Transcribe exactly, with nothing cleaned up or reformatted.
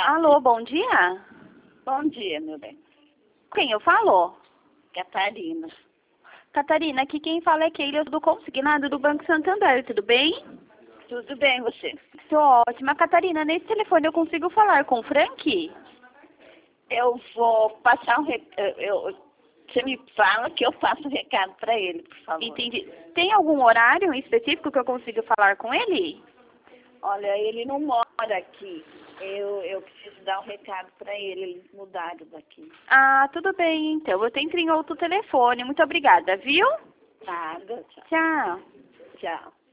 Alô, bom dia? Bom dia, meu bem. Quem eu falo? Catarina. Catarina, aqui quem fala é Keila do Consignado do Banco Santander, tudo bem? Tudo bem, você? Tô ótima. Catarina, nesse telefone eu consigo falar com o Frank? Eu vou passar um recado. Você me fala que eu passo o recado para ele, por favor. Entendi. Tem algum horário específico que eu consiga falar com ele? Olha, ele não mora aqui. Eu, eu preciso dar um recado para ele. Eles mudaram daqui. Ah, tudo bem, então. Eu tento em outro telefone. Muito obrigada, viu? Nada. Tchau. Tchau. Tchau.